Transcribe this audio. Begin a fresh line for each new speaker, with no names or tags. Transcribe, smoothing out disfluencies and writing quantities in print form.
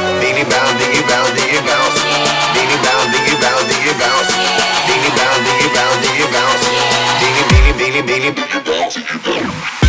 Diggy bounce, diggy bounce, diggy bounce. Diggy bounce, diggy bounce, diggy bounce. Diggy bounce, diggy bounce, diggy bounce. Diggy, diggy, diggy, diggy bounce.